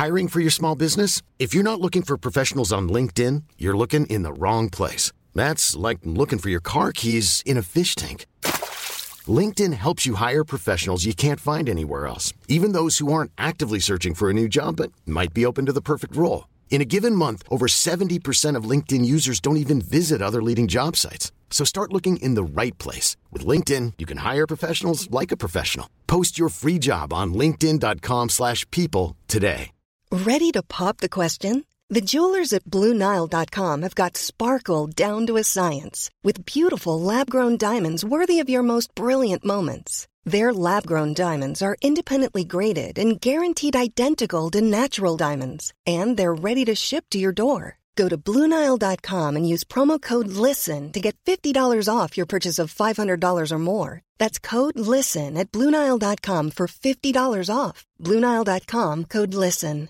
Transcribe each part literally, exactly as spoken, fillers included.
Hiring for your small business? If you're not looking for professionals on LinkedIn, you're looking in the wrong place. That's like looking for your car keys in a fish tank. LinkedIn helps you hire professionals you can't find anywhere else, even those who aren't actively searching for a new job but might be open to the perfect role. In a given month, over seventy percent of LinkedIn users don't even visit other leading job sites. So start looking in the right place. With LinkedIn, you can hire professionals like a professional. Post your free job on linkedin.com slash people today. Ready to pop the question? The jewelers at Blue Nile dot com have got sparkle down to a science with beautiful lab-grown diamonds worthy of your most brilliant moments. Their lab-grown diamonds are independently graded and guaranteed identical to natural diamonds, and they're ready to ship to your door. Go to Blue Nile dot com and use promo code LISTEN to get fifty dollars off your purchase of five hundred dollars or more. That's code LISTEN at Blue Nile dot com for fifty dollars off. Blue Nile dot com, code LISTEN.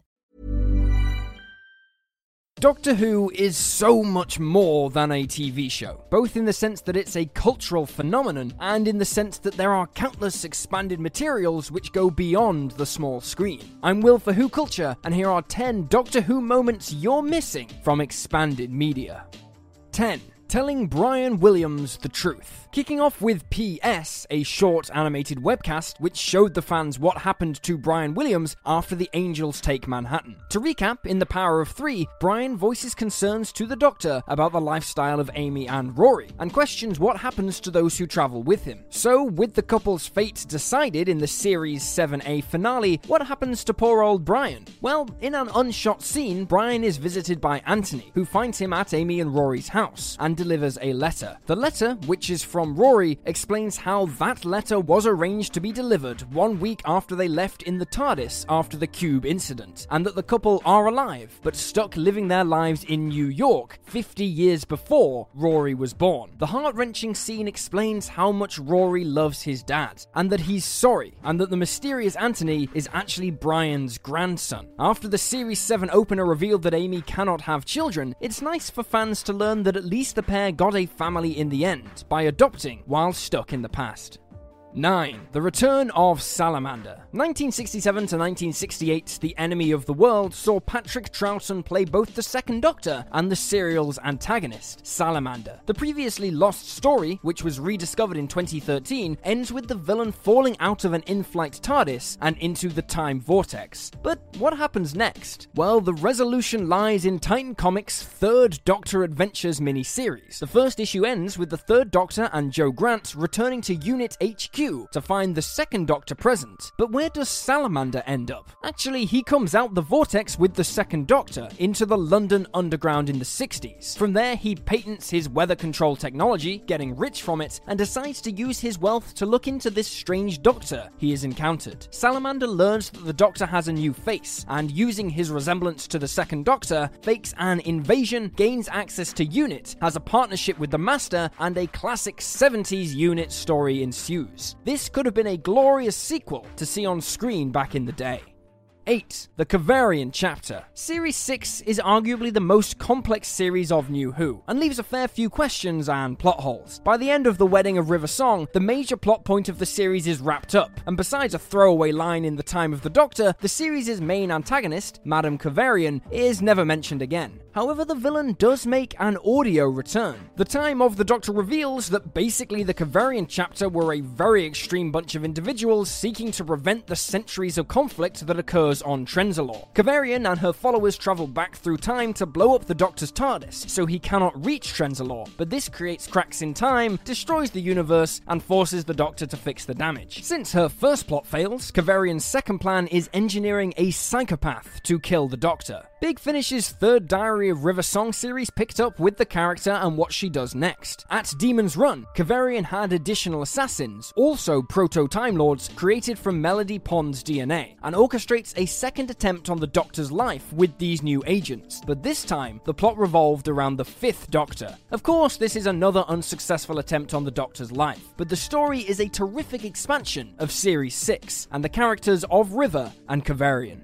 Doctor Who is so much more than a T V show, both in the sense that it's a cultural phenomenon and in the sense that there are countless expanded materials which go beyond the small screen. I'm Will for Who Culture, and here are ten Doctor Who moments you're missing from expanded media. ten. Telling Brian Williams the truth. Kicking off with P S, a short animated webcast which showed the fans what happened to Brian Williams after the Angels take Manhattan. To recap, in The Power of Three, Brian voices concerns to the Doctor about the lifestyle of Amy and Rory, and questions what happens to those who travel with him. So, with the couple's fate decided in the Series seven A finale, what happens to poor old Brian? Well, in an unshot scene, Brian is visited by Anthony, who finds him at Amy and Rory's house, and delivers a letter. The letter, which is from Rory, explains how that letter was arranged to be delivered one week after they left in the TARDIS after the Cube incident, and that the couple are alive, but stuck living their lives in New York fifty years before Rory was born. The heart-wrenching scene explains how much Rory loves his dad, and that he's sorry, and that the mysterious Anthony is actually Brian's grandson. After the Series seven opener revealed that Amy cannot have children, it's nice for fans to learn that at least the pair got a family in the end, by adopting while stuck in the past. nine. The Return of Salamander. nineteen sixty-seven to nineteen sixty-eight, The Enemy of the World saw Patrick Troughton play both the Second Doctor and the serial's antagonist, Salamander. The previously lost story, which was rediscovered in twenty thirteen, ends with the villain falling out of an in-flight TARDIS and into the time vortex. But what happens next? Well, the resolution lies in Titan Comics' Third Doctor Adventures miniseries. The first issue ends with the Third Doctor and Joe Grant returning to Unit H Q to find the Second Doctor present. But where does Salamander end up? Actually, he comes out the vortex with the Second Doctor into the London Underground in the sixties. From there, he patents his weather control technology, getting rich from it, and decides to use his wealth to look into this strange Doctor he has encountered. Salamander learns that the Doctor has a new face, and using his resemblance to the Second Doctor, fakes an invasion, gains access to Unit, has a partnership with the Master, and a classic seventies Unit story ensues. This could have been a glorious sequel to see on screen back in the day. eight. The Kavarian Chapter. Series six is arguably the most complex series of New Who, and leaves a fair few questions and plot holes. By the end of The Wedding of River Song, the major plot point of the series is wrapped up, and besides a throwaway line in The Time of the Doctor, the series' main antagonist, Madame Kavarian, is never mentioned again. However, the villain does make an audio return. The Time of the Doctor reveals that basically the Kavarian Chapter were a very extreme bunch of individuals seeking to prevent the centuries of conflict that occurs on Trenzalore. Kavarian and her followers travel back through time to blow up the Doctor's TARDIS, so he cannot reach Trenzalore, but this creates cracks in time, destroys the universe, and forces the Doctor to fix the damage. Since her first plot fails, Kavarian's second plan is engineering a psychopath to kill the Doctor. Big Finish's third Diary of River Song series picked up with the character and what she does next. At Demon's Run, Kavarian had additional assassins, also proto-Time Lords, created from Melody Pond's D N A, and orchestrates a second attempt on the Doctor's life with these new agents, but this time, the plot revolved around the fifth Doctor. Of course, this is another unsuccessful attempt on the Doctor's life, but the story is a terrific expansion of Series six, and the characters of River and Kavarian.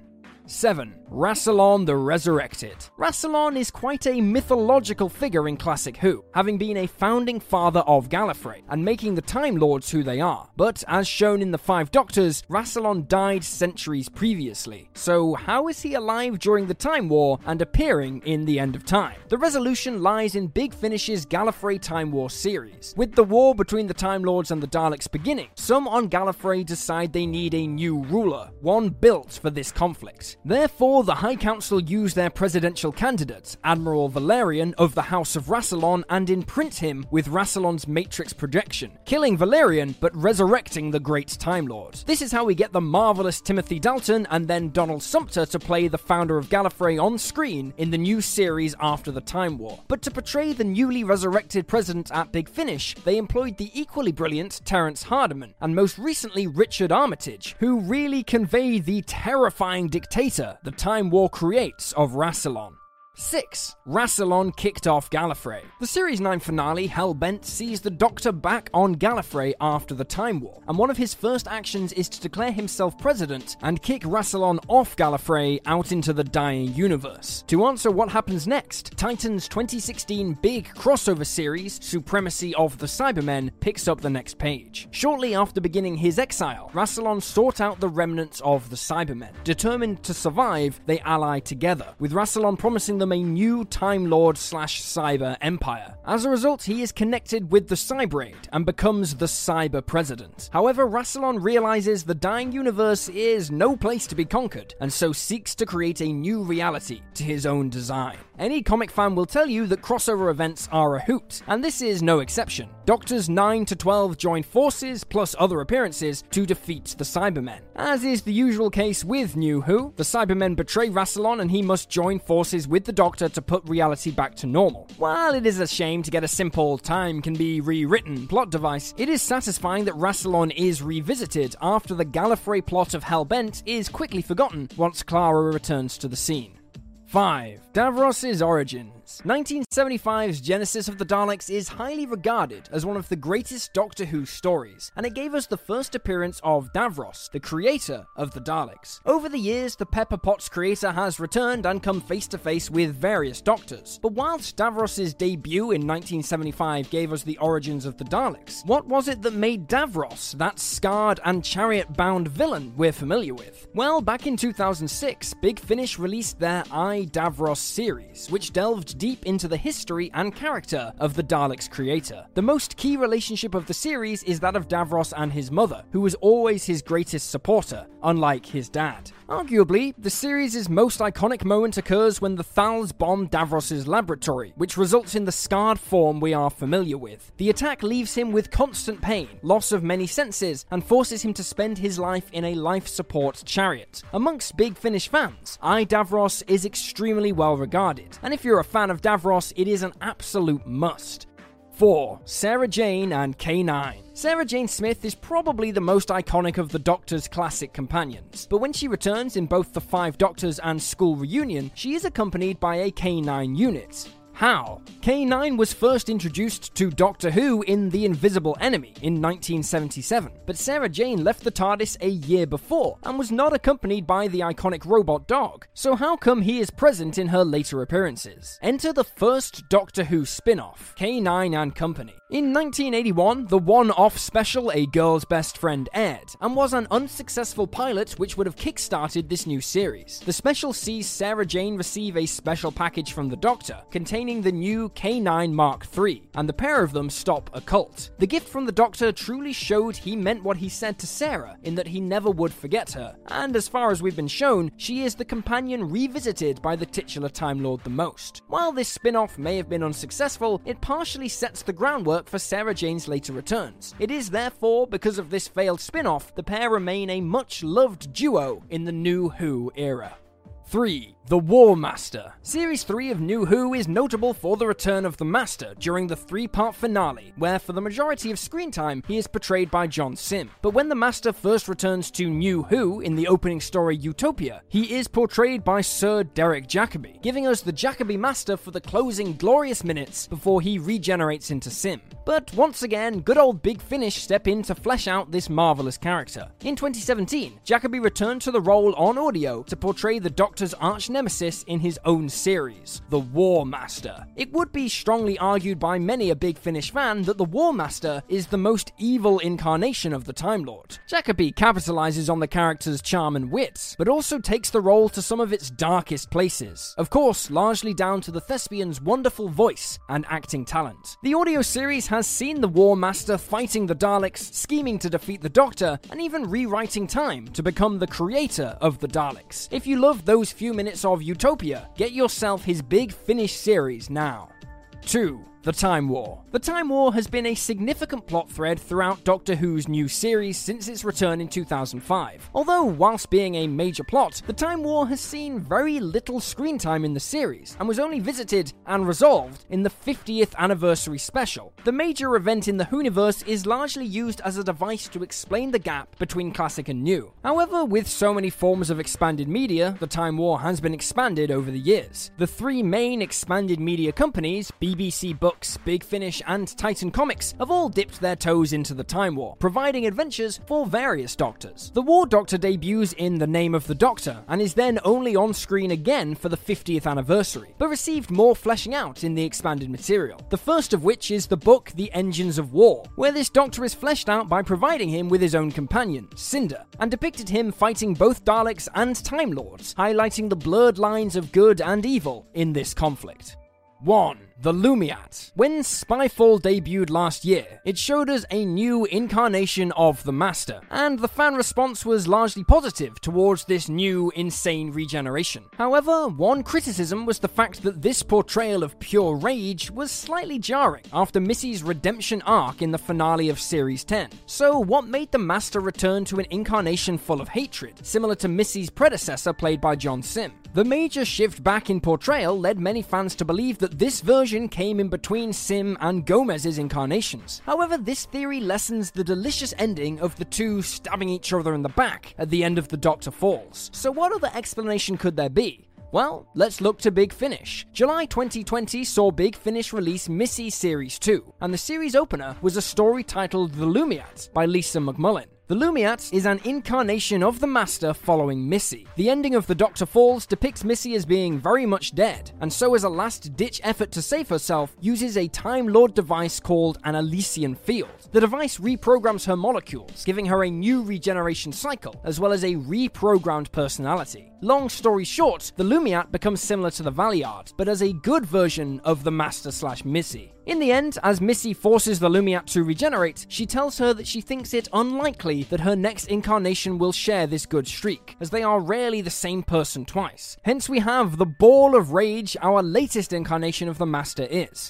seven. Rassilon the Resurrected. Rassilon is quite a mythological figure in classic Who, having been a founding father of Gallifrey, and making the Time Lords who they are. But, as shown in the Five Doctors, Rassilon died centuries previously. So how is he alive during the Time War and appearing in The End of Time? The resolution lies in Big Finish's Gallifrey Time War series. With the war between the Time Lords and the Daleks beginning, some on Gallifrey decide they need a new ruler, one built for this conflict. Therefore, the High Council use their presidential candidate, Admiral Valerian of the House of Rassilon, and imprint him with Rassilon's Matrix projection, killing Valerian but resurrecting the Great Time Lord. This is how we get the marvelous Timothy Dalton and then Donald Sumpter to play the founder of Gallifrey on screen in the new series after the Time War. But to portray the newly resurrected president at Big Finish, they employed the equally brilliant Terence Hardiman, and most recently Richard Armitage, who really convey the terrifying dictator the Time War creates of Rassilon. six. Rassilon kicked off Gallifrey. The Series nine finale, Hellbent, sees the Doctor back on Gallifrey after the Time War, and one of his first actions is to declare himself president and kick Rassilon off Gallifrey out into the dying universe. To answer what happens next, Titan's twenty sixteen big crossover series, Supremacy of the Cybermen, picks up the next page. Shortly after beginning his exile, Rassilon sought out the remnants of the Cybermen. Determined to survive, they ally together, with Rassilon promising them a new Time Lord slash Cyber Empire. As a result, he is connected with the Cybraid and becomes the Cyber President. However, Rassilon realizes the dying universe is no place to be conquered, and so seeks to create a new reality to his own design. Any comic fan will tell you that crossover events are a hoot, and this is no exception. Doctors nine to twelve join forces, plus other appearances, to defeat the Cybermen. As is the usual case with New Who, the Cybermen betray Rassilon and he must join forces with the Doctor to put reality back to normal. While it is a shame to get a simple time can be rewritten plot device, it is satisfying that Rassilon is revisited after the Gallifrey plot of Hellbent is quickly forgotten once Clara returns to the scene. five. Davros' origins. nineteen seventy-five's Genesis of the Daleks is highly regarded as one of the greatest Doctor Who stories, and it gave us the first appearance of Davros, the creator of the Daleks. Over the years, the Pepper Potts creator has returned and come face to face with various Doctors. But whilst Davros' debut in nineteen seventy-five gave us the origins of the Daleks, what was it that made Davros that scarred and chariot-bound villain we're familiar with? Well, back in two thousand six, Big Finish released their I, Davros series, which delved deep into the history and character of the Daleks' creator. The most key relationship of the series is that of Davros and his mother, who was always his greatest supporter, unlike his dad. Arguably, the series' most iconic moment occurs when the Thals bomb Davros' laboratory, which results in the scarred form we are familiar with. The attack leaves him with constant pain, loss of many senses, and forces him to spend his life in a life support chariot. Amongst Big Finish fans, I, Davros is extremely well regarded, and if you're a fan of Davros, it is an absolute must. four. Sarah Jane and K nine. Sarah Jane Smith is probably the most iconic of the Doctor's classic companions, but when she returns in both the Five Doctors and School Reunion, she is accompanied by a K nine unit. How? K nine was first introduced to Doctor Who in The Invisible Enemy in nineteen seventy-seven, but Sarah Jane left the TARDIS a year before and was not accompanied by the iconic robot dog, so how come he is present in her later appearances? Enter the first Doctor Who spin-off, K nine and Company. In nineteen eighty-one, the one-off special A Girl's Best Friend aired, and was an unsuccessful pilot which would have kick-started this new series. The special sees Sarah Jane receive a special package from the Doctor, containing the new K nine Mark three, and the pair of them stop a cult. The gift from the Doctor truly showed he meant what he said to Sarah, in that he never would forget her, and as far as we've been shown, she is the companion revisited by the titular Time Lord the most. While this spin-off may have been unsuccessful, it partially sets the groundwork for Sarah Jane's later returns. It is therefore, because of this failed spin-off, the pair remain a much-loved duo in the New Who era. three. The War Master. Series three of New Who is notable for the return of the Master during the three-part finale, where for the majority of screen time he is portrayed by John Simm. But when the Master first returns to New Who in the opening story Utopia, he is portrayed by Sir Derek Jacobi, giving us the Jacobi Master for the closing glorious minutes before he regenerates into Simm. But once again, good old Big Finish step in to flesh out this marvelous character. In twenty seventeen, Jacobi returned to the role on audio to portray the Doctor's arch nemesis in his own series, the War Master. It would be strongly argued by many a Big Finish fan that the War Master is the most evil incarnation of the Time Lord. Jacobi capitalizes on the character's charm and wit, but also takes the role to some of its darkest places. Of course, largely down to the thespian's wonderful voice and acting talent. The audio series has seen the War Master fighting the Daleks, scheming to defeat the Doctor, and even rewriting time to become the creator of the Daleks. If you love those few minutes of Utopia, get yourself his Big Finish series now. two. The Time War. The Time War has been a significant plot thread throughout Doctor Who's new series since its return in two thousand five. Although, whilst being a major plot, the Time War has seen very little screen time in the series, and was only visited and resolved in the fiftieth anniversary special. The major event in the Whoniverse is largely used as a device to explain the gap between classic and new. However, with so many forms of expanded media, the Time War has been expanded over the years. The three main expanded media companies, B B C Books, Big Finish, and Titan Comics, have all dipped their toes into the Time War, providing adventures for various Doctors. The War Doctor debuts in The Name of the Doctor, and is then only on screen again for the fiftieth anniversary, but received more fleshing out in the expanded material. The first of which is the book The Engines of War, where this Doctor is fleshed out by providing him with his own companion, Cinder, and depicted him fighting both Daleks and Time Lords, highlighting the blurred lines of good and evil in this conflict. one. The Lumiat. When Spyfall debuted last year, it showed us a new incarnation of the Master, and the fan response was largely positive towards this new, insane regeneration. However, one criticism was the fact that this portrayal of pure rage was slightly jarring after Missy's redemption arc in the finale of Series ten. So what made the Master return to an incarnation full of hatred, similar to Missy's predecessor played by John Simm? The major shift back in portrayal led many fans to believe that this version came in between Simm and Gomez's incarnations. However, this theory lessens the delicious ending of the two stabbing each other in the back at the end of The Doctor Falls. So what other explanation could there be? Well, let's look to Big Finish. July twenty twenty saw Big Finish release Missy Series two, and the series opener was a story titled The Lumiat by Lisa McMullen. The Lumiat is an incarnation of the Master following Missy. The ending of The Doctor Falls depicts Missy as being very much dead, and so as a last-ditch effort to save herself, uses a Time Lord device called an Elysian Field. The device reprograms her molecules, giving her a new regeneration cycle, as well as a reprogrammed personality. Long story short, the Lumiat becomes similar to the Valiard, but as a good version of the Master slash Missy. In the end, as Missy forces the Lumiat to regenerate, she tells her that she thinks it unlikely that her next incarnation will share this good streak, as they are rarely the same person twice. Hence we have the Ball of Rage our latest incarnation of the Master is.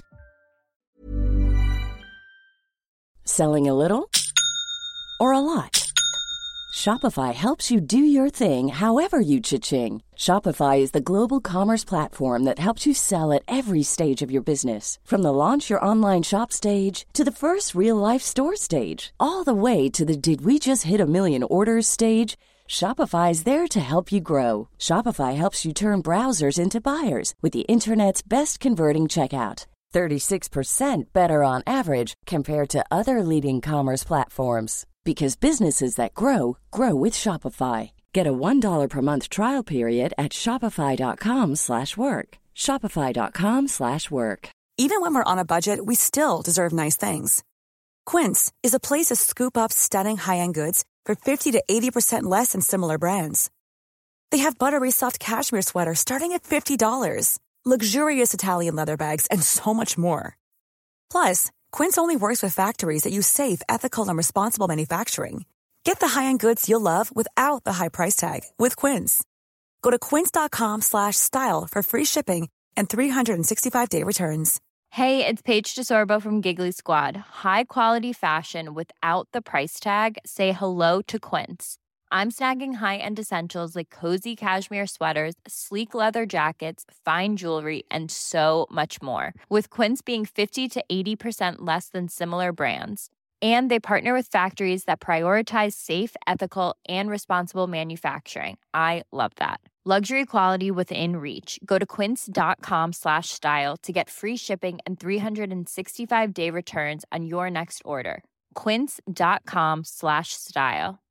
Selling a little or a lot? Shopify helps you do your thing however you cha-ching. Shopify is the global commerce platform that helps you sell at every stage of your business. From the launch your online shop stage to the first real-life store stage, all the way to the did we just hit a million orders stage. Shopify is there to help you grow. Shopify helps you turn browsers into buyers with the internet's best converting checkout. thirty-six percent better on average compared to other leading commerce platforms. Because businesses that grow, grow with Shopify. Get a one dollar per month trial period at shopify.com slash work. Shopify.com slash work. Even when we're on a budget, we still deserve nice things. Quince is a place to scoop up stunning high-end goods for fifty to eighty percent less than similar brands. They have buttery soft cashmere sweaters starting at fifty dollars, luxurious Italian leather bags, and so much more. Plus, Quince only works with factories that use safe, ethical, and responsible manufacturing. Get the high-end goods you'll love without the high price tag with Quince. Go to quince.com slash style for free shipping and three sixty-five day returns. Hey, it's Paige DeSorbo from Giggly Squad. High quality fashion without the price tag. Say hello to Quince. I'm snagging high-end essentials like cozy cashmere sweaters, sleek leather jackets, fine jewelry, and so much more. With Quince being fifty to eighty percent less than similar brands. And they partner with factories that prioritize safe, ethical, and responsible manufacturing. I love that. Luxury quality within reach. Go to quince.com slash style to get free shipping and three sixty-five day returns on your next order. Quince.com slash style.